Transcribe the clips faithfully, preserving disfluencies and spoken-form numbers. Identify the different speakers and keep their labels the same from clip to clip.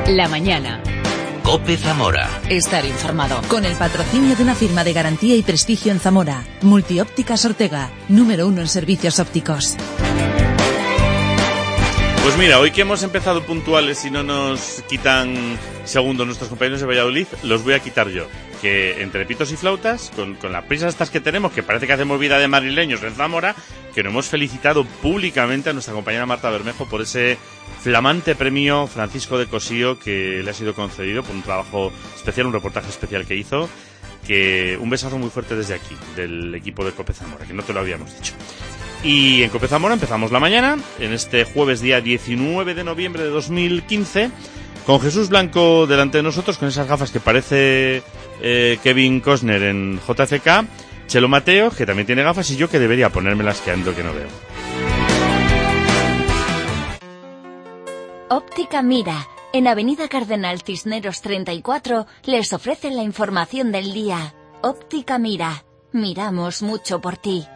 Speaker 1: La mañana.
Speaker 2: COPE Zamora.
Speaker 3: Estar informado. Con el patrocinio de una firma de garantía y prestigio en Zamora. Multiópticas Ortega, número uno en servicios ópticos.
Speaker 4: Pues mira, hoy que hemos empezado puntuales y no nos quitan segundos nuestros compañeros de Valladolid, los voy a quitar yo. Que entre pitos y flautas, con, con las prisas estas que tenemos, que parece que hacemos vida de madrileños en Zamora, que nos hemos felicitado públicamente a nuestra compañera Marta Bermejo por ese flamante premio Francisco de Cosío que le ha sido concedido por un trabajo especial, un reportaje especial que hizo. Que un besazo muy fuerte desde aquí, del equipo de COPE Zamora, que no te lo habíamos dicho. Y en COPE Zamora empezamos la mañana, en este jueves día diecinueve de noviembre de dos mil quince, con Jesús Blanco delante de nosotros, con esas gafas que parece eh, Kevin Costner en J F K, Chelo Mateo, que también tiene gafas, y yo que debería ponérmelas, que ando que no veo.
Speaker 5: Óptica Mira, en Avenida Cardenal Cisneros treinta y cuatro, les ofrecen la información del día. Óptica Mira, miramos mucho por ti.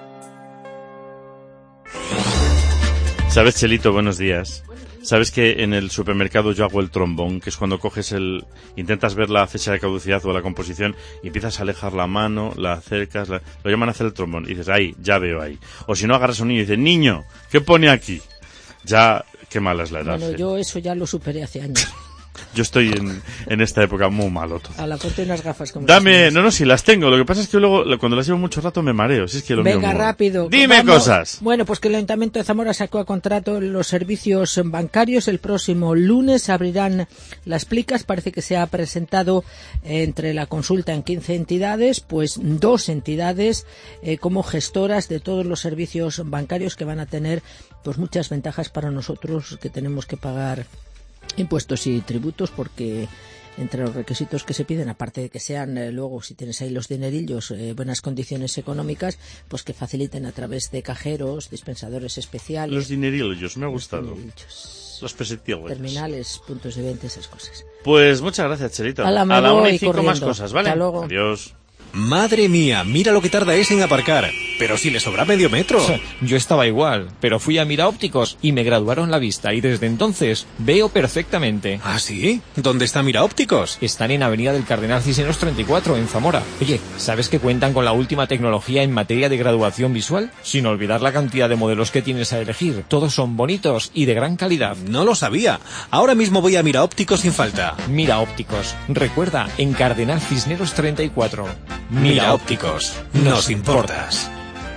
Speaker 4: ¿Sabes, Chelito? Buenos días. ¿Sabes que en el supermercado yo hago el trombón? Que es cuando coges el... intentas ver la fecha de caducidad o la composición y empiezas a alejar la mano, la acercas, la, lo llaman a hacer el trombón. Y dices, ahí, ya veo ahí. O si no, agarras a un niño y dices, niño, ¿qué pone aquí? Ya, qué mala es la edad.
Speaker 6: Bueno,
Speaker 4: ¿eh?
Speaker 6: Yo eso ya lo superé hace años.
Speaker 4: Yo estoy en, en esta época muy malo todo.
Speaker 6: A la ponte unas gafas como
Speaker 4: Dame, no, no, si las tengo. Lo que pasa es que luego, cuando las llevo mucho rato, me mareo. Si es que lo
Speaker 6: Venga,
Speaker 4: mío,
Speaker 6: rápido.
Speaker 4: Dime
Speaker 6: Vamos.
Speaker 4: cosas.
Speaker 6: Bueno, pues que el Ayuntamiento de Zamora sacó a contrato los servicios bancarios. El próximo lunes abrirán las plicas. Parece que se ha presentado eh, entre la consulta en quince entidades, pues dos entidades eh, como gestoras de todos los servicios bancarios que van a tener pues muchas ventajas para nosotros que tenemos que pagar impuestos y tributos, porque entre los requisitos que se piden, aparte de que sean eh, luego, si tienes ahí los dinerillos, eh, buenas condiciones económicas, pues que faciliten a través de cajeros, dispensadores especiales.
Speaker 4: Los dinerillos, me ha gustado.
Speaker 6: Dinerillos.
Speaker 4: Los pesetillos.
Speaker 6: Terminales, puntos de venta, esas cosas.
Speaker 4: Pues muchas gracias, Chelito.
Speaker 6: A la,
Speaker 4: a la una y cinco
Speaker 6: corriendo.
Speaker 4: más cosas, ¿vale?
Speaker 6: Hasta luego.
Speaker 4: Adiós.
Speaker 2: Madre mía, mira lo que tarda ese en aparcar. Pero si le sobra medio metro.
Speaker 7: Yo estaba igual, pero fui a Mira Ópticos y me graduaron la vista y desde entonces veo perfectamente.
Speaker 2: ¿Ah, sí? ¿Dónde está Mira Ópticos?
Speaker 7: Están en Avenida del Cardenal Cisneros treinta y cuatro, en Zamora. Oye, ¿sabes que cuentan con la última tecnología en materia de graduación visual? Sin olvidar la cantidad de modelos que tienes a elegir. Todos son bonitos y de gran calidad.
Speaker 2: No lo sabía. Ahora mismo voy a Mira Ópticos sin falta.
Speaker 7: Mira Ópticos. Recuerda, en Cardenal Cisneros treinta y cuatro.
Speaker 2: Mira Ópticos. Nos importas.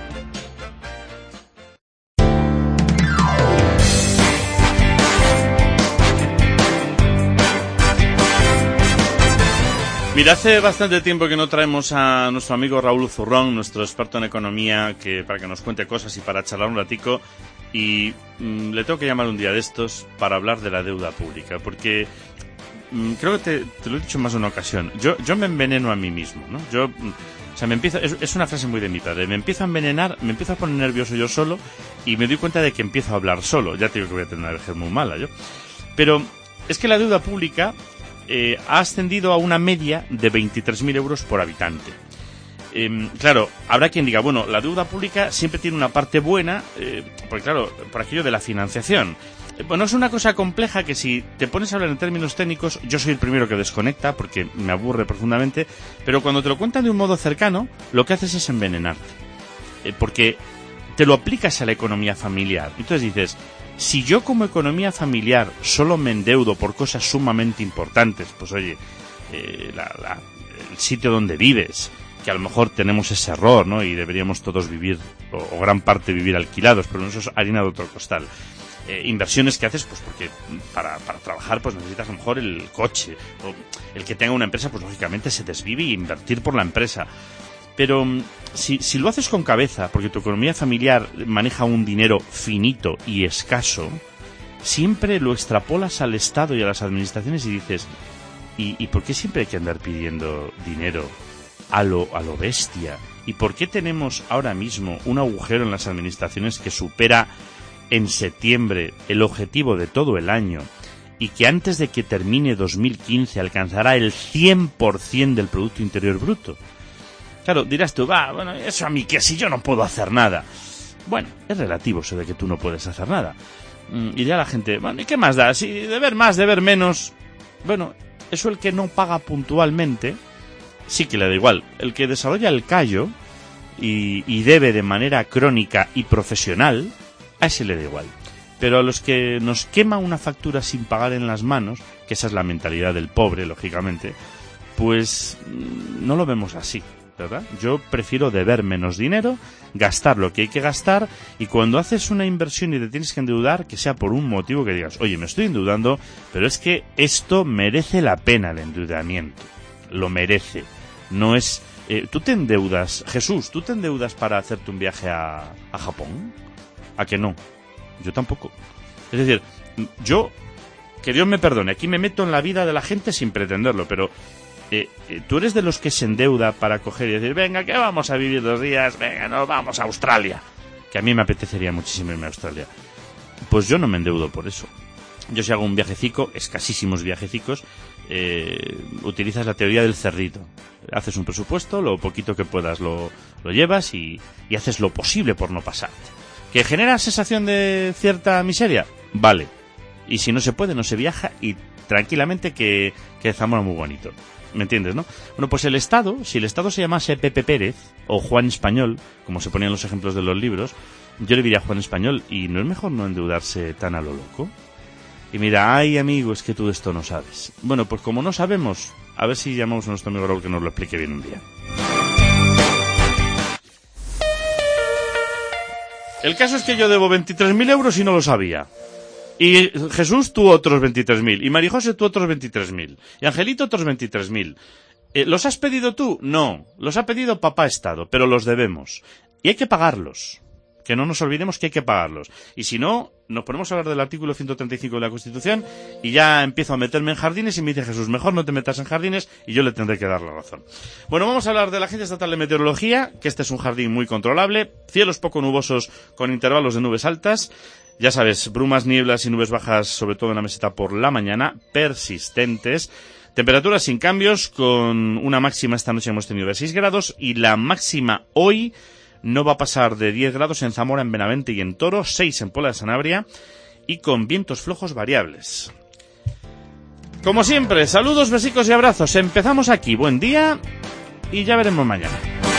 Speaker 4: Mira, hace bastante tiempo que no traemos a nuestro amigo Raúl Zurrón, nuestro experto en economía, que para que nos cuente cosas y para charlar un ratico. Y mmm, le tengo que llamar un día de estos para hablar de la deuda pública, porque mmm, creo que te, te lo he dicho en más de una ocasión. Yo, yo me enveneno a mí mismo, ¿no? Yo, mmm, o sea, me empiezo, es, es una frase muy de mi padre. Me empiezo a envenenar, me empiezo a poner nervioso yo solo y me doy cuenta de que empiezo a hablar solo. Ya te digo que voy a tener una vejez muy mala yo. Pero es que la deuda pública Eh, ha ascendido a una media de veintitrés mil euros por habitante. Eh, claro, habrá quien diga, bueno, la deuda pública siempre tiene una parte buena, eh, porque claro, por aquello de la financiación. Eh, bueno, es una cosa compleja que si te pones a hablar en términos técnicos, yo soy el primero que desconecta porque me aburre profundamente, pero cuando te lo cuentan de un modo cercano, lo que haces es envenenarte. Eh, porque te lo aplicas a la economía familiar. Entonces dices, si yo como economía familiar solo me endeudo por cosas sumamente importantes, pues oye, eh, la, la, el sitio donde vives, que a lo mejor tenemos ese error, ¿no? Y deberíamos todos vivir, o, o gran parte vivir alquilados, pero eso es harina de otro costal. Eh, inversiones que haces, pues porque para, para trabajar pues necesitas a lo mejor el coche, o el que tenga una empresa, pues lógicamente se desvive y invertir por la empresa. Pero si, si lo haces con cabeza, porque tu economía familiar maneja un dinero finito y escaso, siempre lo extrapolas al Estado y a las administraciones y dices, ¿y, y por qué siempre hay que andar pidiendo dinero a lo, a lo bestia? ¿Y por qué tenemos ahora mismo un agujero en las administraciones que supera en septiembre el objetivo de todo el año y que antes de que termine dos mil quince alcanzará el cien por ciento del Producto Interior Bruto? Claro, dirás tú, va, bueno, eso a mí que si yo no puedo hacer nada. Bueno, es relativo eso de que tú no puedes hacer nada. Y ya la gente, bueno, ¿y qué más da? Si deber más, deber menos, bueno, eso el que no paga puntualmente, sí que le da igual. El que desarrolla el callo y, y debe de manera crónica y profesional, a ese le da igual. Pero a los que nos quema una factura sin pagar en las manos, que esa es la mentalidad del pobre, lógicamente, pues no lo vemos así, ¿verdad? Yo prefiero deber menos dinero, gastar lo que hay que gastar, y cuando haces una inversión y te tienes que endeudar, que sea por un motivo que digas, oye, me estoy endeudando, pero es que esto merece la pena el endeudamiento, lo merece. No es... Eh, ¿Tú te endeudas, Jesús, tú te endeudas para hacerte un viaje a, a Japón? ¿A que no? Yo tampoco. Es decir, yo, que Dios me perdone, aquí me meto en la vida de la gente sin pretenderlo, pero eh, eh, tú eres de los que se endeuda para coger y decir, venga, que vamos a vivir dos días, venga, nos vamos a Australia, que a mí me apetecería muchísimo irme a Australia. Pues yo no me endeudo por eso. Yo si hago un viajecico, escasísimos viajecicos, eh, utilizas la teoría del cerdito. Haces un presupuesto, lo poquito que puedas lo, lo llevas y, y haces lo posible por no pasarte. ¿Que genera sensación de cierta miseria? Vale. Y si no se puede, no se viaja y tranquilamente que, que Zamora muy bonito. ¿Me entiendes, no? Bueno, pues el Estado, si el Estado se llamase Pepe Pérez o Juan Español, como se ponían los ejemplos de los libros, yo le diría Juan Español, ¿y no es mejor no endeudarse tan a lo loco? Y mira, ay amigo, es que tú de esto no sabes. Bueno, pues como no sabemos, a ver si llamamos a nuestro amigo Raúl que nos lo explique bien un día. El caso es que yo debo veintitrés mil euros y no lo sabía. Y Jesús, tú otros veintitrés mil. Y Marijose, tú otros veintitrés mil. Y Angelito, otros veintitrés mil. Eh, ¿Los has pedido tú? No. Los ha pedido papá Estado, pero los debemos. Y hay que pagarlos. Que no nos olvidemos que hay que pagarlos. Y si no, nos ponemos a hablar del artículo ciento treinta y cinco de la Constitución y ya empiezo a meterme en jardines y me dice Jesús, mejor no te metas en jardines, y yo le tendré que dar la razón. Bueno, vamos a hablar de la Agencia Estatal de Meteorología, que este es un jardín muy controlable, cielos poco nubosos con intervalos de nubes altas, ya sabes, brumas, nieblas y nubes bajas, sobre todo en la meseta por la mañana, persistentes. Temperaturas sin cambios, con una máxima esta noche hemos tenido de seis grados y la máxima hoy no va a pasar de diez grados en Zamora, en Benavente y en Toro, seis en Pola de Sanabria y con vientos flojos variables. Como siempre, saludos, besicos y abrazos. Empezamos aquí, buen día y ya veremos mañana.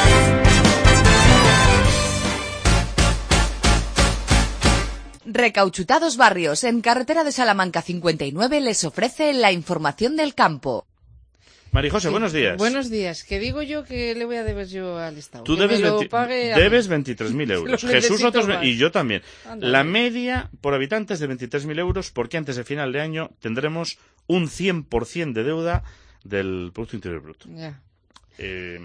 Speaker 3: Recauchutados Barrios, en carretera de Salamanca cincuenta y nueve, les ofrece la información del campo.
Speaker 4: Marijose, sí, buenos días.
Speaker 1: Buenos días. ¿Qué digo yo que le voy a deber yo al Estado?
Speaker 4: Tú debes, debes veintitrés mil euros. Jesús otros más. Y yo también. Andale. La media por habitantes de veintitrés mil euros, porque antes de final de año tendremos un cien por ciento de deuda del Producto Interior Bruto.
Speaker 1: Ya.
Speaker 4: Eh,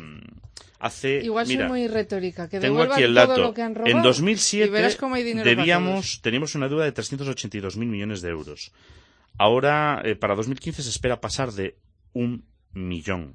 Speaker 4: hace,
Speaker 1: Igual
Speaker 4: mira,
Speaker 1: soy muy retórica. Que
Speaker 4: tengo aquí el dato.
Speaker 1: Todo lo que han robado,
Speaker 4: en dos mil siete
Speaker 1: y verás cómo hay dinero
Speaker 4: debíamos, teníamos una deuda de trescientos ochenta y dos mil millones de euros. Ahora, eh, para dos mil quince se espera pasar de un millón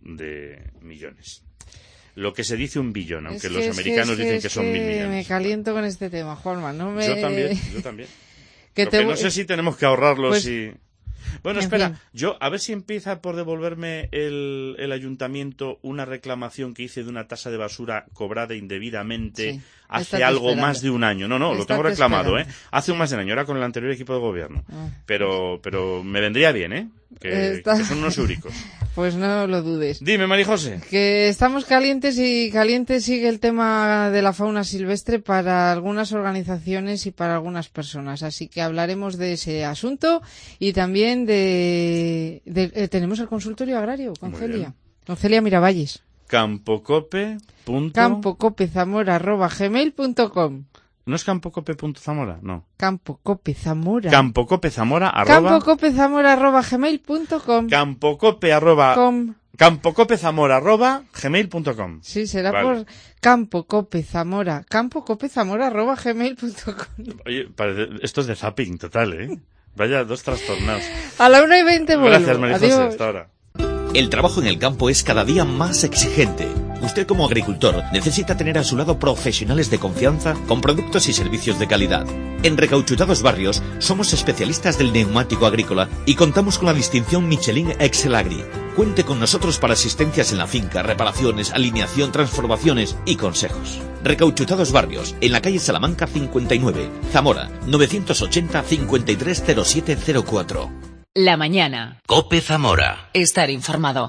Speaker 4: de millones. Lo que se dice un billón, aunque
Speaker 1: es
Speaker 4: los
Speaker 1: que,
Speaker 4: americanos
Speaker 1: es que,
Speaker 4: dicen
Speaker 1: es
Speaker 4: que son
Speaker 1: que
Speaker 4: mil millones.
Speaker 1: Me caliento con este tema, Juanma. No me...
Speaker 4: Yo también, yo también.
Speaker 1: que
Speaker 4: Lo
Speaker 1: te...
Speaker 4: que no sé si tenemos que ahorrarlos
Speaker 1: pues...
Speaker 4: y... Bueno,
Speaker 1: en
Speaker 4: espera,
Speaker 1: fin.
Speaker 4: yo a ver si empieza por devolverme el, el ayuntamiento una reclamación que hice de una tasa de basura cobrada indebidamente
Speaker 1: sí,
Speaker 4: hace algo
Speaker 1: esperando.
Speaker 4: más de un año. No, no, lo
Speaker 1: Estate
Speaker 4: tengo reclamado,
Speaker 1: esperando.
Speaker 4: ¿eh? Hace un más de un año, era con el anterior equipo de gobierno.
Speaker 1: Ah.
Speaker 4: Pero, pero me vendría bien, ¿eh? Que,
Speaker 1: Está...
Speaker 4: que son unos euricos.
Speaker 1: Pues no lo dudes.
Speaker 4: Dime, Marijose.
Speaker 1: Que estamos calientes y caliente sigue el tema de la fauna silvestre para algunas organizaciones y para algunas personas. Así que hablaremos de ese asunto y también de... de eh, tenemos el consultorio agrario con
Speaker 4: Muy
Speaker 1: Celia.
Speaker 4: bien.
Speaker 1: Con Celia Miravalles.
Speaker 4: Campocope.
Speaker 1: Campocopezamora arroba gmail punto com.
Speaker 4: ¿No es campocope.zamora? No.
Speaker 1: Campocopezamora.
Speaker 4: Campocopezamora arroba...
Speaker 1: Campocopezamora arroba gmail punto com.
Speaker 4: Campocope arroba...
Speaker 1: Com.
Speaker 4: Campocopezamora arroba gmail punto com.
Speaker 1: Sí, será
Speaker 4: vale.
Speaker 1: por Campocopezamora. Campocopezamora arroba gmail punto com.
Speaker 4: Oye, parece... esto es de zapping total, ¿eh? Vaya dos trastornados.
Speaker 1: A la una y veinte vuelvo.
Speaker 4: Gracias, Marijose.
Speaker 1: Adiós.
Speaker 4: Hasta ahora.
Speaker 8: El trabajo en el campo es cada día más exigente. Usted como agricultor necesita tener a su lado profesionales de confianza con productos y servicios de calidad. En Recauchutados Barrios somos especialistas del neumático agrícola y contamos con la distinción Michelin Excel Agri. Cuente con nosotros para asistencias en la finca, reparaciones, alineación, transformaciones y consejos. Recauchutados Barrios, en la calle Salamanca cincuenta y nueve, Zamora, novecientos ochenta, cincuenta y tres, cero siete cero cuatro.
Speaker 3: La mañana.
Speaker 8: COPE Zamora.
Speaker 3: Estar informado.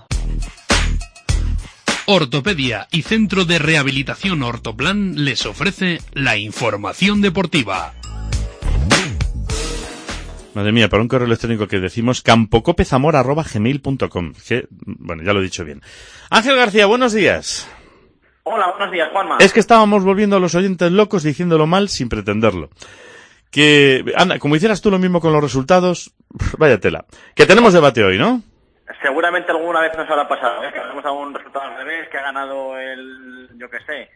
Speaker 9: Ortopedia y Centro de Rehabilitación Ortoplan les ofrece la información deportiva.
Speaker 4: Madre mía, para un correo electrónico que decimos campocopezamora arroba gmail punto com. Que, bueno, ya lo he dicho bien. Ángel García, buenos días.
Speaker 10: Hola, buenos días, Juanma.
Speaker 4: Es que estábamos volviendo a los oyentes locos diciéndolo mal sin pretenderlo. Que, anda, como hicieras tú lo mismo con los resultados, vaya tela. Que tenemos debate hoy, ¿no?
Speaker 10: Seguramente alguna vez nos habrá pasado, ¿eh? Que tenemos algún resultado al revés, que ha ganado el, yo qué sé,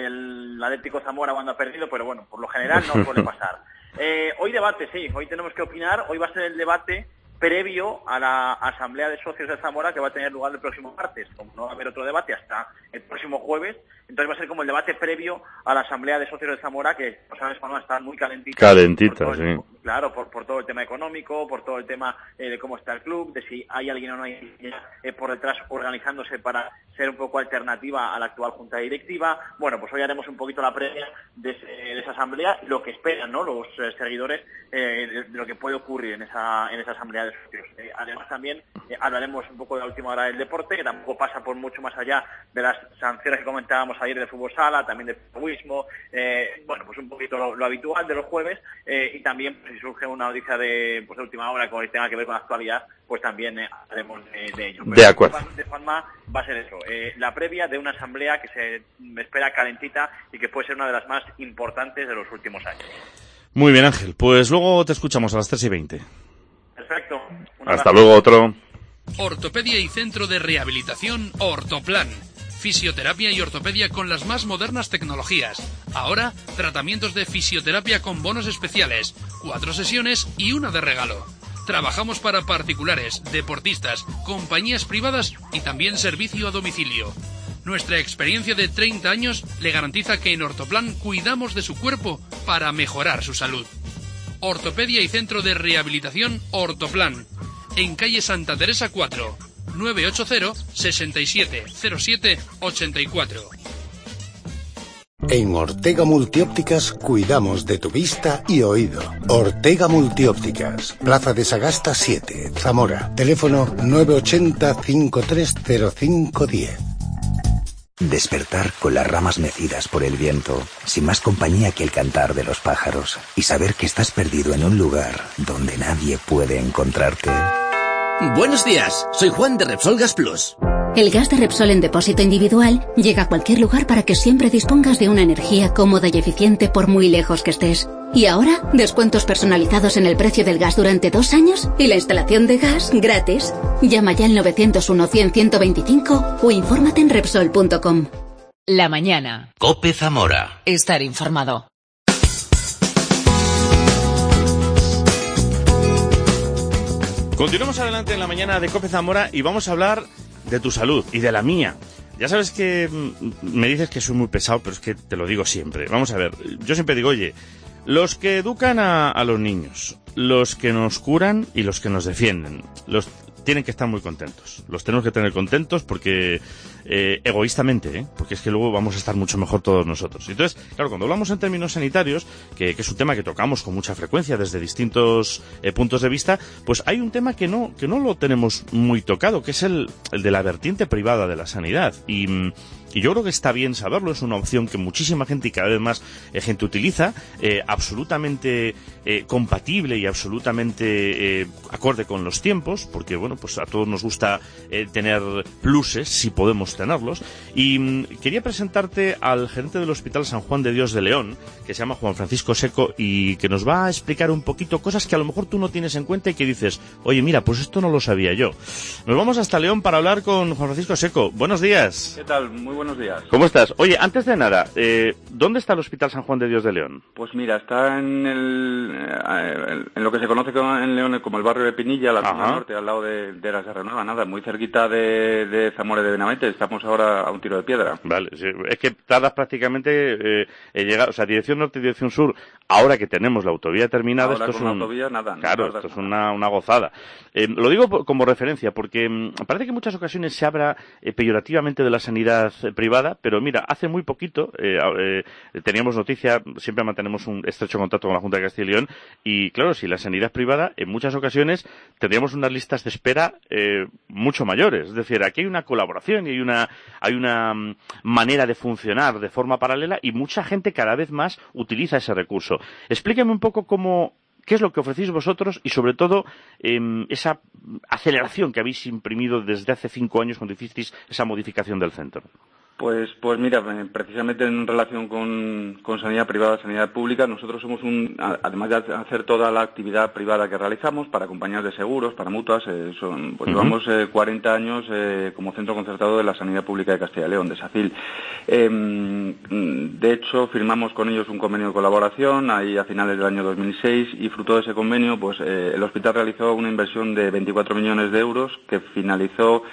Speaker 10: el Atlético Zamora cuando ha perdido, pero bueno, por lo general no suele pasar. Eh, hoy debate, sí, hoy tenemos que opinar, hoy va a ser el debate previo a la Asamblea de Socios de Zamora que va a tener lugar el próximo martes. Como no va a haber otro debate hasta el próximo jueves, entonces va a ser como el debate previo a la Asamblea de Socios de Zamora, que, como sabes, Juanma, está muy calentita.
Speaker 4: Calentita, sí.
Speaker 10: El, claro, por, por todo el tema económico, por todo el tema eh, de cómo está el club, de si hay alguien o no hay eh, por detrás organizándose para ser un poco alternativa a la actual junta directiva. Bueno, pues hoy haremos un poquito la previa de, ese, de esa asamblea, lo que esperan, ¿no?, los eh, seguidores eh, de, de lo que puede ocurrir en esa en esa asamblea de socios. Eh, además también eh, hablaremos un poco de la última hora del deporte, que tampoco pasa por mucho más allá de las sanciones que comentábamos ayer de fútbol sala, también de egoísmo, eh, bueno, pues un poquito lo, lo habitual de los jueves, eh, y también pues, si surge una noticia de, pues, de última hora que tenga que ver con la actualidad, pues también eh, hablaremos de, de ello. Pero
Speaker 4: de acuerdo.
Speaker 10: De Juanma va a ser eso, eh, la previa de una asamblea que se espera calentita y que puede ser una de las más importantes de los últimos años.
Speaker 4: Muy bien, Ángel, pues luego te escuchamos a las tres y veinte.
Speaker 10: Perfecto.
Speaker 4: Hasta luego, otro.
Speaker 9: Ortopedia y Centro de Rehabilitación Ortoplan. Fisioterapia y ortopedia con las más modernas tecnologías. Ahora, tratamientos de fisioterapia con bonos especiales, cuatro sesiones y una de regalo. Trabajamos para particulares, deportistas, compañías privadas y también servicio a domicilio. Nuestra experiencia de treinta años le garantiza que en Ortoplan cuidamos de su cuerpo para mejorar su salud. Ortopedia y Centro de Rehabilitación Ortoplan. En calle Santa Teresa cuatro. nueve ocho cero, seis siete cero siete, ocho cuatro.
Speaker 11: En Ortega Multiópticas cuidamos de tu vista y oído. Ortega Multiópticas, Plaza de Sagasta siete, Zamora. Teléfono nueve ocho cero, cinco tres cero cinco uno cero.
Speaker 12: Despertar con las ramas mecidas por el viento, sin más compañía que el cantar de los pájaros, y saber que estás perdido en un lugar donde nadie puede encontrarte.
Speaker 13: Buenos días, soy Juan de Repsol Gas Plus.
Speaker 14: El gas de Repsol en depósito individual llega a cualquier lugar para que siempre dispongas de una energía cómoda y eficiente por muy lejos que estés. Y ahora, descuentos personalizados en el precio del gas durante dos años y la instalación de gas gratis. Llama ya al nueve cero uno, cien, ciento veinticinco o infórmate en Repsol punto com.
Speaker 3: La mañana.
Speaker 8: COPE Zamora.
Speaker 3: Estar informado.
Speaker 4: Continuamos adelante en la mañana de COPE Zamora y vamos a hablar de tu salud y de la mía. Ya sabes que me dices que soy muy pesado, pero es que te lo digo siempre. Vamos a ver, yo siempre digo, oye, los que educan a, a los niños, los que nos curan y los que nos defienden, los tienen que estar muy contentos. Los tenemos que tener contentos porque, eh, egoístamente, ¿eh? Porque es que luego vamos a estar mucho mejor todos nosotros. Entonces, claro, cuando hablamos en términos sanitarios, que, que es un tema que tocamos con mucha frecuencia desde distintos eh, puntos de vista, pues hay un tema que no, que no lo tenemos muy tocado, que es el, el de la vertiente privada de la sanidad. Y, y yo creo que está bien saberlo, es una opción que muchísima gente y cada vez más eh, gente utiliza, eh, absolutamente eh, compatible y absolutamente eh, acorde con los tiempos, porque bueno, pues a todos nos gusta eh, tener pluses, si podemos tenerlos, y mm, quería presentarte al gerente del Hospital San Juan de Dios de León, que se llama Juan Francisco Seco, y que nos va a explicar un poquito cosas que a lo mejor tú no tienes en cuenta y que dices, oye, mira, pues esto no lo sabía yo. Nos vamos hasta León para hablar con Juan Francisco Seco. Buenos días.
Speaker 15: ¿Qué tal? Muy buenos días.
Speaker 4: ¿Cómo estás? Oye, antes de nada, eh, ¿dónde está el Hospital San Juan de Dios de León?
Speaker 15: Pues mira, está en el eh, en lo que se conoce en León como el barrio de Pinilla, la zona norte, al lado de, de la Sierra Nueva, nada, muy cerquita de, de Zamora de Benavente. Estamos ahora a un tiro de piedra.
Speaker 4: Vale, sí, es que tardas prácticamente eh, en llegar, o sea, dirección norte y dirección sur, ahora que tenemos la autovía terminada,
Speaker 15: ahora
Speaker 4: esto
Speaker 15: con
Speaker 4: es un...
Speaker 15: la autovía, nada.
Speaker 4: Claro,
Speaker 15: no
Speaker 4: esto es una, una gozada. Eh, lo digo como referencia porque mmm, parece que en muchas ocasiones se habla eh, peyorativamente de la sanidad privada, pero mira, hace muy poquito eh, eh, teníamos noticia, siempre mantenemos un estrecho contacto con la Junta de Castilla y León, y claro, si la sanidad es privada, en muchas ocasiones tendríamos unas listas de espera eh, mucho mayores. Es decir, aquí hay una colaboración y hay una, hay una um, manera de funcionar de forma paralela y mucha gente cada vez más utiliza ese recurso. Explíqueme un poco cómo, qué es lo que ofrecéis vosotros y sobre todo eh, esa aceleración que habéis imprimido desde hace cinco años cuando hicisteis esa modificación del centro.
Speaker 15: Pues, pues mira, precisamente en relación con, con sanidad privada, sanidad pública, nosotros somos un, además de hacer toda la actividad privada que realizamos para compañías de seguros, para mutuas, eh, son, pues uh-huh. llevamos eh, cuarenta años eh, como centro concertado de la sanidad pública de Castilla y León, de SACIL. Eh, de hecho, firmamos con ellos un convenio de colaboración ahí a finales del año dos mil seis y fruto de ese convenio, pues eh, el hospital realizó una inversión de veinticuatro millones de euros que finalizó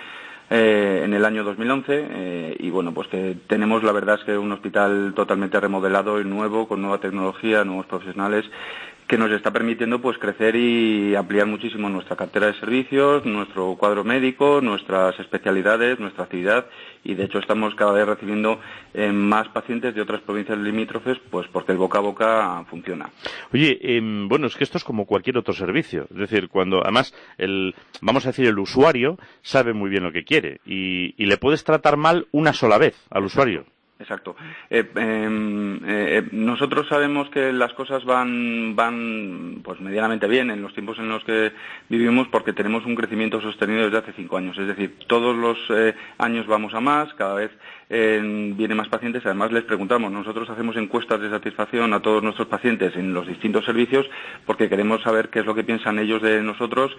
Speaker 15: Eh, en el año dos mil once eh, y bueno, pues que tenemos la verdad es que un hospital totalmente remodelado y nuevo, con nueva tecnología, nuevos profesionales, que nos está permitiendo pues crecer y ampliar muchísimo nuestra cartera de servicios, nuestro cuadro médico, nuestras especialidades, nuestra actividad, y de hecho estamos cada vez recibiendo eh, más pacientes de otras provincias limítrofes, pues porque el boca a boca funciona.
Speaker 4: Oye, eh, bueno, es que esto es como cualquier otro servicio, es decir, cuando además el, vamos a decir, el usuario sabe muy bien lo que quiere y, y le puedes tratar mal una sola vez al usuario.
Speaker 15: Exacto. Eh, eh, eh, nosotros sabemos que las cosas van, van pues medianamente bien en los tiempos en los que vivimos porque tenemos un crecimiento sostenido desde hace cinco años. Es decir, todos los eh, años vamos a más, cada vez eh, vienen más pacientes. Además, les preguntamos, nosotros hacemos encuestas de satisfacción a todos nuestros pacientes en los distintos servicios porque queremos saber qué es lo que piensan ellos de nosotros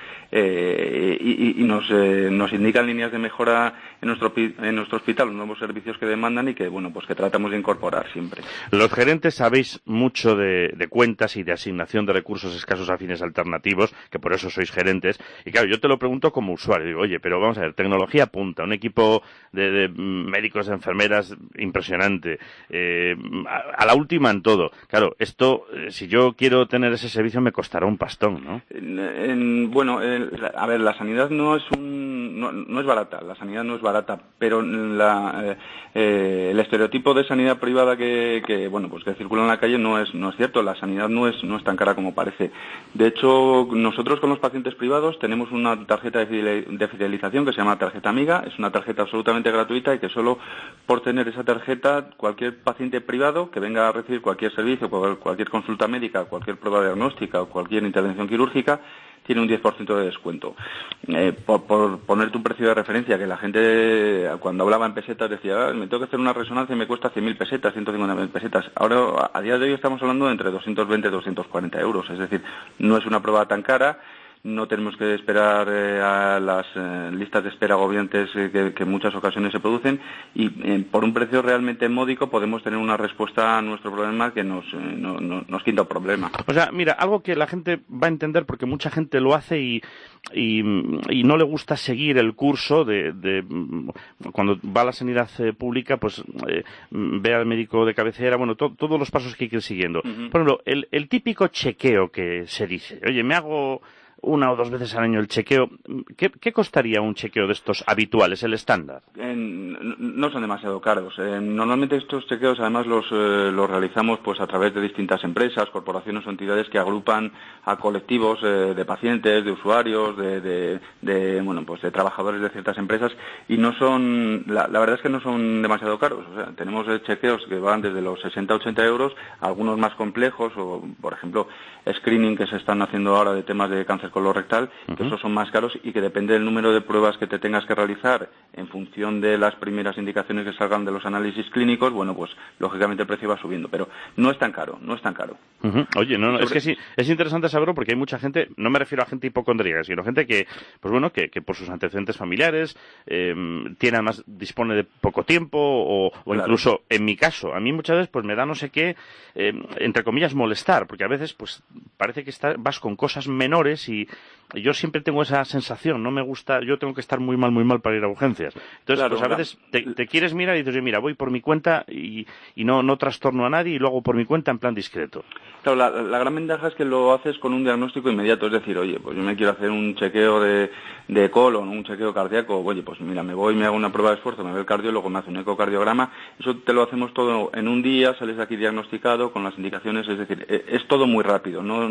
Speaker 15: eh, y, y nos, eh, nos indican líneas de mejora en nuestro, en nuestro hospital, los nuevos servicios que demandan y que, bueno, pues que tratamos de incorporar siempre.
Speaker 4: Los gerentes sabéis mucho de, de cuentas y de asignación de recursos escasos a fines alternativos, que por eso sois gerentes, y claro, yo te lo pregunto como usuario, digo, oye, pero vamos a ver, tecnología punta, un equipo de, de médicos, de enfermeras impresionante, eh, a, a la última en todo. Claro, esto, eh, si yo quiero tener ese servicio me costará un pastón, ¿no?
Speaker 15: En, en, bueno, el, a ver, la sanidad no es un, no, no es barata, la sanidad no es barata, pero la, eh, eh, el estereotipo de sanidad privada que, que bueno pues que circula en la calle no es no es cierto. La sanidad no es no es tan cara como parece. De hecho, nosotros con los pacientes privados tenemos una tarjeta de fidelización que se llama tarjeta amiga. Es una tarjeta absolutamente gratuita y que solo por tener esa tarjeta cualquier paciente privado que venga a recibir cualquier servicio, cualquier consulta médica, cualquier prueba diagnóstica o cualquier intervención quirúrgica tiene un diez por ciento de descuento. Eh, por, por ponerte un precio de referencia, que la gente cuando hablaba en pesetas decía, ah, me tengo que hacer una resonancia y me cuesta cien mil pesetas, ciento cincuenta mil pesetas. Ahora, a día de hoy estamos hablando de entre doscientos veinte y doscientos cuarenta euros. Es decir, no es una prueba tan cara. No tenemos que esperar eh, a las eh, listas de espera agobiantes eh, que, que en muchas ocasiones se producen y eh, por un precio realmente módico podemos tener una respuesta a nuestro problema que nos, eh, no, no, nos quita el problema.
Speaker 4: O sea, mira, algo que la gente va a entender porque mucha gente lo hace y, y, y no le gusta seguir el curso de, de cuando va a la sanidad eh, pública, pues eh, ve al médico de cabecera, bueno, to, todos los pasos que hay que ir siguiendo. Uh-huh. Por ejemplo, el, el típico chequeo que se dice, oye, me hago una o dos veces al año el chequeo. ¿Qué, qué costaría un chequeo de estos habituales, el estándar?
Speaker 15: Eh, no son demasiado caros. Eh, normalmente estos chequeos además los, eh, los realizamos pues a través de distintas empresas, corporaciones o entidades que agrupan a colectivos eh, de pacientes, de usuarios, de, de, de, bueno, pues de trabajadores de ciertas empresas y no son, la, la verdad es que no son demasiado caros. O sea, tenemos eh, chequeos que van desde los sesenta a ochenta euros, algunos más complejos o, por ejemplo, screening que se están haciendo ahora de temas de cáncer colorectal, uh-huh. que esos son más caros y que depende del número de pruebas que te tengas que realizar en función de las primeras indicaciones que salgan de los análisis clínicos, bueno, pues lógicamente el precio va subiendo, pero no es tan caro, no es tan caro.
Speaker 4: Uh-huh. Oye, no, no, es que sí, es interesante saberlo porque hay mucha gente, no me refiero a gente hipocondríaca, sino gente que, pues bueno, que, que por sus antecedentes familiares eh, tiene además, dispone de poco tiempo o, o claro. Incluso, en mi caso, a mí muchas veces pues me da no sé qué, eh, entre comillas, molestar, porque a veces pues parece que está, vas con cosas menores y y yo siempre tengo esa sensación, no me gusta, yo tengo que estar muy mal, muy mal para ir a urgencias. Entonces,
Speaker 15: Claro,
Speaker 4: pues a veces te, te quieres mirar y dices, oye, mira, voy por mi cuenta y, y no, no trastorno a nadie y lo hago por mi cuenta en plan discreto.
Speaker 15: Claro, la, la gran ventaja es que lo haces con un diagnóstico inmediato, es decir, oye, pues yo me quiero hacer un chequeo de, de colon, un chequeo cardíaco, oye, pues mira, me voy, me hago una prueba de esfuerzo, me ve el cardiólogo, me hace un ecocardiograma, eso te lo hacemos todo en un día, sales de aquí diagnosticado con las indicaciones, es decir, es todo muy rápido, no,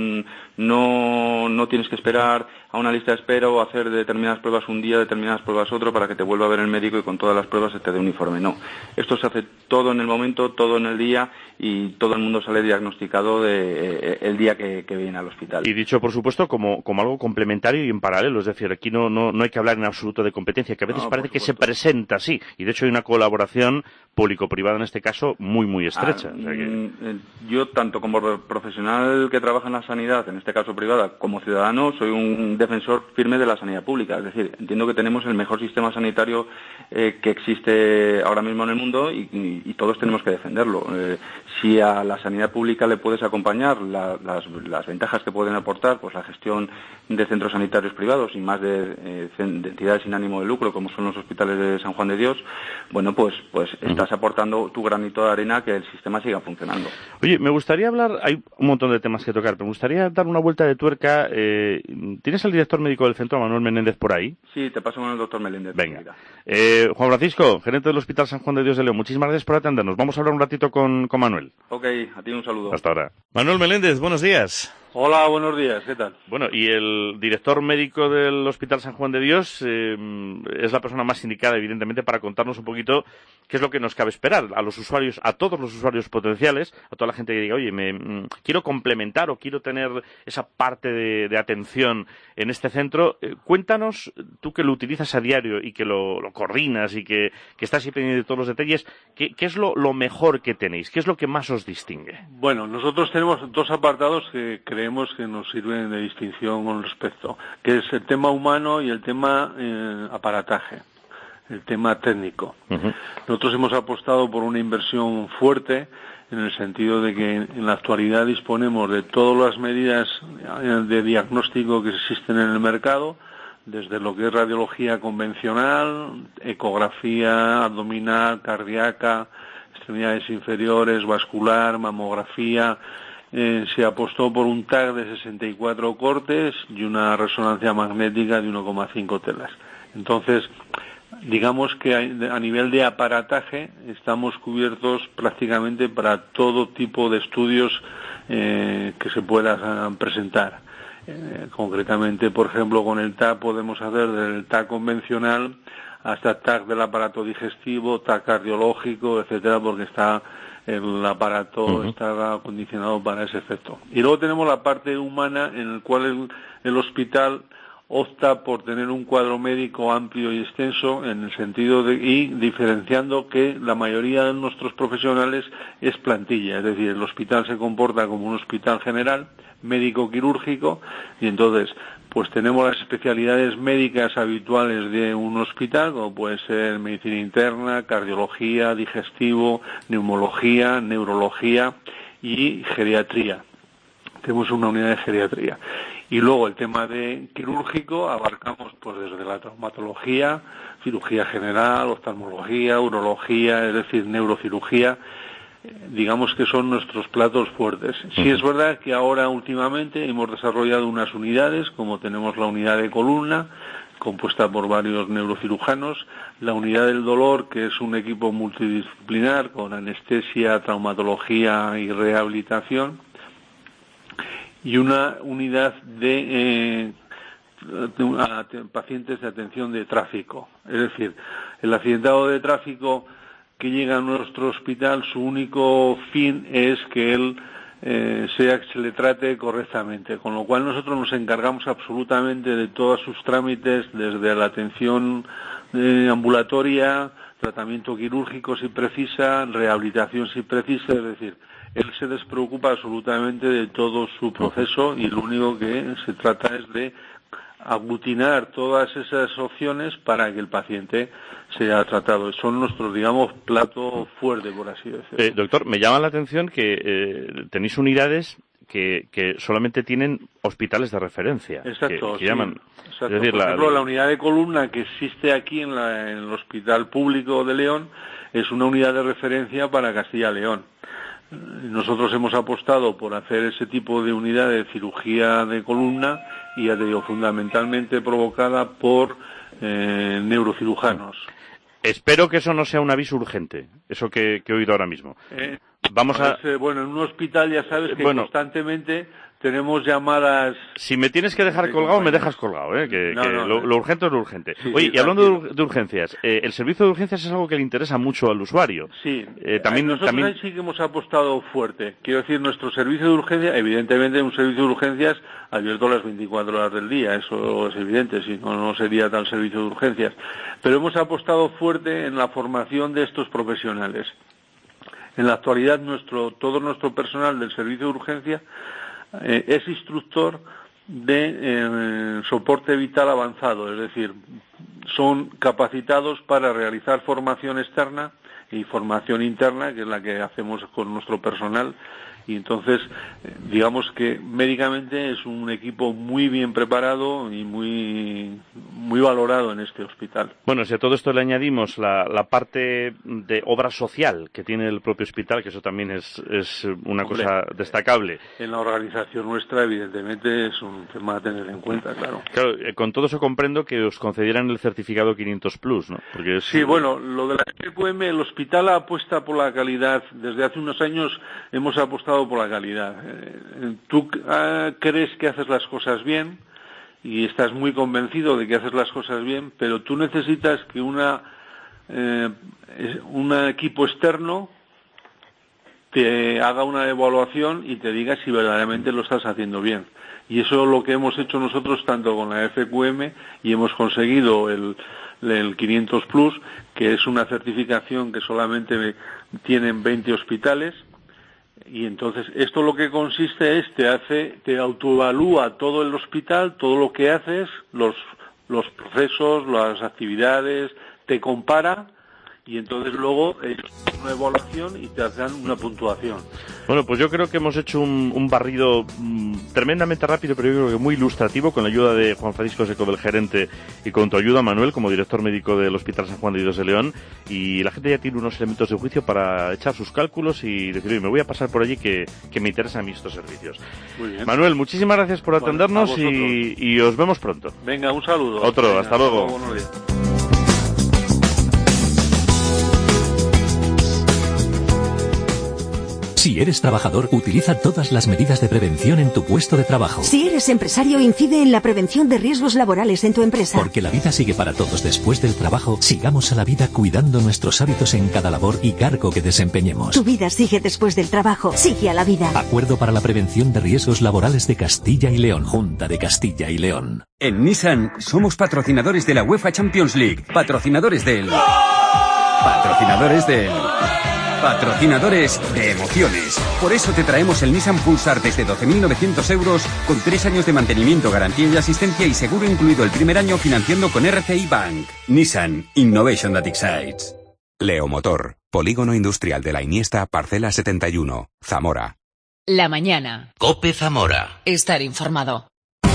Speaker 15: no, no tienes que esperar a una lista de espera o hacer determinadas pruebas un día, determinadas pruebas otro, para que te vuelva a ver el médico y con todas las pruebas se te dé un informe. No, esto se hace todo en el momento, todo en el día y todo el mundo sale diagnosticado de, eh, el día que, que viene al hospital.
Speaker 4: Y dicho, por supuesto, como, como algo complementario y en paralelo, es decir, aquí no, no, no hay que hablar en absoluto de competencia, que a veces
Speaker 15: No,
Speaker 4: parece que se presenta así, y de hecho hay una colaboración público-privada en este caso muy, muy estrecha.
Speaker 15: Ah,
Speaker 4: o sea que...
Speaker 15: Yo, tanto como profesional que trabaja en la sanidad, en este caso privada, como ciudadano, soy un defensor firme de la sanidad pública. Es decir, entiendo que tenemos el mejor sistema sanitario eh, que existe ahora mismo en el mundo y, y, y todos tenemos que defenderlo. Eh, si a la sanidad pública le puedes acompañar la, las, las ventajas que pueden aportar, pues la gestión de centros sanitarios privados y más de, eh, de entidades sin ánimo de lucro, como son los hospitales de San Juan de Dios, bueno, pues, pues estás aportando tu granito de arena que el sistema siga funcionando.
Speaker 4: Oye, me gustaría hablar, hay un montón de temas que tocar, pero me gustaría dar una vuelta de tuerca. Eh, ¿Tienes el director médico del centro, Manuel Meléndez, por ahí?
Speaker 15: Sí, te paso con el doctor Meléndez.
Speaker 4: Venga. Eh, Juan Francisco, gerente del Hospital San Juan de Dios de León, muchísimas gracias por atendernos. Vamos a hablar un ratito con, con Manuel.
Speaker 15: Ok, a ti un saludo.
Speaker 4: Hasta ahora. Manuel Meléndez, buenos días.
Speaker 16: Hola, buenos días, ¿qué tal?
Speaker 4: Bueno, y el director médico del Hospital San Juan de Dios eh, es la persona más indicada, evidentemente, para contarnos un poquito qué es lo que nos cabe esperar a los usuarios, a todos los usuarios potenciales, a toda la gente que diga, oye, me mm, quiero complementar o quiero tener esa parte de, de atención en este centro. Eh, cuéntanos, tú que lo utilizas a diario y que lo, lo coordinas y que, que estás ahí pendiente de todos los detalles, ¿qué, qué es lo, lo mejor que tenéis? ¿Qué es lo que más os distingue?
Speaker 16: Bueno, nosotros tenemos dos apartados que creemos que nos sirven de distinción con respecto, que es el tema humano y el tema eh, aparataje, el tema técnico. Uh-huh. Nosotros hemos apostado por una inversión fuerte en el sentido de que en la actualidad disponemos de todas las medidas de diagnóstico que existen en el mercado, desde lo que es radiología convencional, ecografía abdominal, cardíaca, extremidades inferiores, vascular, mamografía. Eh, se apostó por un T A C de sesenta y cuatro cortes y una resonancia magnética de uno coma cinco telas. Entonces, digamos que a nivel de aparataje estamos cubiertos prácticamente para todo tipo de estudios eh, que se puedan presentar. Eh, concretamente, por ejemplo, con el T A C podemos hacer desde el T A C convencional hasta T A C del aparato digestivo, T A C cardiológico, etcétera, porque está el aparato uh-huh. está acondicionado para ese efecto. Y luego tenemos la parte humana en la cual el, el hospital opta por tener un cuadro médico amplio y extenso en el sentido de y diferenciando que la mayoría de nuestros profesionales es plantilla, es decir, el hospital se comporta como un hospital general, médico quirúrgico, y entonces pues tenemos las especialidades médicas habituales de un hospital, como puede ser medicina interna, cardiología, digestivo, neumología, neurología y geriatría. Tenemos una unidad de geriatría. Y luego el tema de quirúrgico abarcamos pues desde la traumatología, cirugía general, oftalmología, urología, es decir, neurocirugía. Digamos que son nuestros platos fuertes. Sí es verdad que ahora últimamente hemos desarrollado unas unidades, como tenemos la unidad de columna, compuesta por varios neurocirujanos, la unidad del dolor, que es un equipo multidisciplinar con anestesia, traumatología y rehabilitación, y una unidad de, eh, de pacientes de atención de tráfico. Es decir, el accidentado de tráfico que llega a nuestro hospital, su único fin es que él eh, sea que se le trate correctamente, con lo cual nosotros nos encargamos absolutamente de todos sus trámites, desde la atención eh, ambulatoria, tratamiento quirúrgico si precisa, rehabilitación si precisa, es decir, él se despreocupa absolutamente de todo su proceso y lo único que se trata es de aglutinar todas esas opciones para que el paciente sea tratado. Son nuestros, digamos, plato fuerte, por así decirlo.
Speaker 4: Eh, doctor, me llama la atención que eh, tenéis unidades que, que solamente tienen hospitales de referencia.
Speaker 16: Exacto,
Speaker 4: que, que
Speaker 16: sí.
Speaker 4: llaman.
Speaker 16: Exacto.
Speaker 4: Es decir,
Speaker 16: Por
Speaker 4: la,
Speaker 16: ejemplo, la unidad de columna que existe aquí en, la, en el Hospital Público de León es una unidad de referencia para Castilla y León. Nosotros hemos apostado por hacer ese tipo de unidad de cirugía de columna y, ya te digo, fundamentalmente provocada por eh, neurocirujanos.
Speaker 4: Espero que eso no sea un aviso urgente, eso que, que he oído ahora mismo.
Speaker 16: Eh,
Speaker 4: Vamos a...
Speaker 16: pues, eh, bueno, en un hospital ya sabes que
Speaker 4: bueno,
Speaker 16: constantemente tenemos llamadas...
Speaker 4: Si me tienes que dejar
Speaker 16: de
Speaker 4: colgado,
Speaker 16: compañía.
Speaker 4: me dejas colgado, ¿eh? Que,
Speaker 16: No,
Speaker 4: que
Speaker 16: no,
Speaker 4: lo,
Speaker 16: no.
Speaker 4: lo urgente es lo urgente.
Speaker 16: Sí,
Speaker 4: Oye,
Speaker 16: sí,
Speaker 4: y hablando de,
Speaker 16: tranquilo.
Speaker 4: de urgencias, eh, el servicio de urgencias es algo que le interesa mucho al usuario.
Speaker 16: Sí,
Speaker 4: Eh, también,
Speaker 16: nosotros
Speaker 4: también...
Speaker 16: ahí sí que hemos apostado fuerte. Quiero decir, nuestro servicio de urgencia, evidentemente un servicio de urgencias abierto las veinticuatro horas del día, eso es evidente, si no, no sería tal servicio de urgencias. Pero hemos apostado fuerte en la formación de estos profesionales. En la actualidad, nuestro, todo nuestro personal del servicio de urgencia eh, es instructor de eh, soporte vital avanzado, es decir, son capacitados para realizar formación externa y formación interna, que es la que hacemos con nuestro personal, y entonces eh, digamos que médicamente es un equipo muy bien preparado y muy muy valorado en este hospital.
Speaker 4: Bueno, si a todo esto le añadimos la, la parte de obra social que tiene el propio hospital, que eso también es, es una
Speaker 16: Hombre,
Speaker 4: cosa destacable.
Speaker 16: En la organización nuestra, evidentemente, es un tema a tener en cuenta, claro.
Speaker 4: Claro, eh, con todo eso comprendo que os concedieran el certificado quinientos plus, ¿no? Porque es...
Speaker 16: Sí, bueno, lo de la F Q M, el hospital apuesta por la calidad. Desde hace unos años hemos apostado por la calidad. Eh, tú uh, crees que haces las cosas bien y estás muy convencido de que haces las cosas bien, pero tú necesitas que una eh, un equipo externo te haga una evaluación y te diga si verdaderamente lo estás haciendo bien. Y eso es lo que hemos hecho nosotros tanto con la F Q M y hemos conseguido el, el quinientos plus, que es una certificación que solamente tienen veinte hospitales. Y entonces esto lo que consiste es, te hace, te autoevalúa todo el hospital, todo lo que haces, los, los procesos, las actividades, te compara y entonces luego es una evaluación y te hacen una puntuación.
Speaker 4: Bueno, pues yo creo que hemos hecho un, un barrido mmm, tremendamente rápido, pero yo creo que muy ilustrativo, con la ayuda de Juan Francisco Seco, del gerente, y con tu ayuda, Manuel, como director médico del Hospital San Juan de Dios de León, y la gente ya tiene unos elementos de juicio para echar sus cálculos y decir, oye, me voy a pasar por allí que, que me interesan a mí estos servicios.
Speaker 16: Muy bien.
Speaker 4: Manuel, muchísimas gracias por atendernos
Speaker 16: bueno,
Speaker 4: y, y os vemos pronto.
Speaker 16: Venga, un saludo.
Speaker 4: Otro,
Speaker 16: Venga,
Speaker 4: hasta luego.
Speaker 16: hasta luego, buenos días.
Speaker 17: Si eres trabajador, utiliza todas las medidas de prevención en tu puesto de trabajo.
Speaker 18: Si eres empresario, incide en la prevención de riesgos laborales en tu empresa.
Speaker 17: Porque la vida sigue para todos después del trabajo, sigamos a la vida cuidando nuestros hábitos en cada labor y cargo que desempeñemos.
Speaker 18: Tu vida sigue después del trabajo, sigue a la vida.
Speaker 17: Acuerdo para la prevención de riesgos laborales de Castilla y León. Junta de Castilla y León.
Speaker 19: En Nissan somos patrocinadores de la UEFA Champions League, patrocinadores del... Patrocinadores del... Patrocinadores de emociones. Por eso te traemos el Nissan Pulsar desde doce mil novecientos euros con tres años de mantenimiento, garantía y asistencia y seguro incluido el primer año financiando con R C I Bank. Nissan Innovation that excites.
Speaker 20: Leomotor, Polígono Industrial de la Iniesta, Parcela setenta y uno, Zamora.
Speaker 3: La mañana.
Speaker 13: COPE Zamora.
Speaker 3: Estar informado.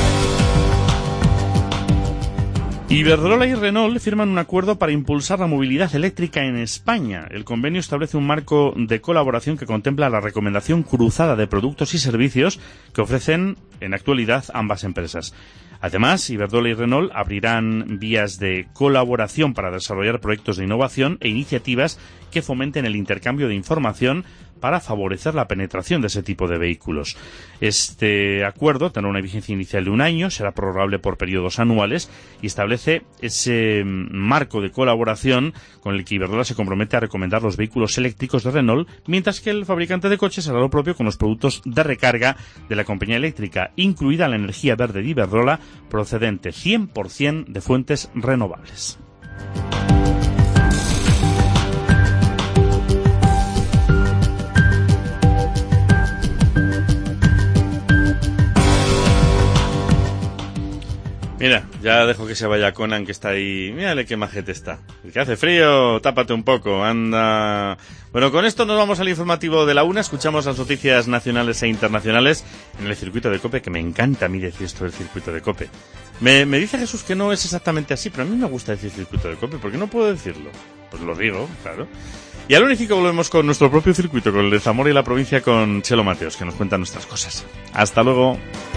Speaker 4: Iberdrola y Renault firman un acuerdo para impulsar la movilidad eléctrica en España. El convenio establece un marco de colaboración que contempla la recomendación cruzada de productos y servicios que ofrecen en actualidad ambas empresas. Además, Iberdrola y Renault abrirán vías de colaboración para desarrollar proyectos de innovación e iniciativas que fomenten el intercambio de información para favorecer la penetración de ese tipo de vehículos. Este acuerdo tendrá una vigencia inicial de un año, será prorrogable por periodos anuales y establece ese marco de colaboración con el que Iberdrola se compromete a recomendar los vehículos eléctricos de Renault, mientras que el fabricante de coches hará lo propio con los productos de recarga de la compañía eléctrica, incluida la energía verde de Iberdrola, procedente cien por ciento de fuentes renovables. Mira, ya dejo que se vaya Conan, que está ahí. Mírale qué majete está. El que hace frío, tápate un poco, anda. Bueno, con esto nos vamos al informativo de la una. Escuchamos las noticias nacionales e internacionales en el circuito de COPE, que me encanta a mí decir esto del circuito de COPE. Me, me dice Jesús que no es exactamente así, pero a mí me gusta decir circuito de COPE, ¿por qué no puedo decirlo? Pues lo digo, claro. Y al Unifico volvemos con nuestro propio circuito, con el de Zamora y la provincia, con Chelo Mateos, que nos cuenta nuestras cosas. Hasta luego.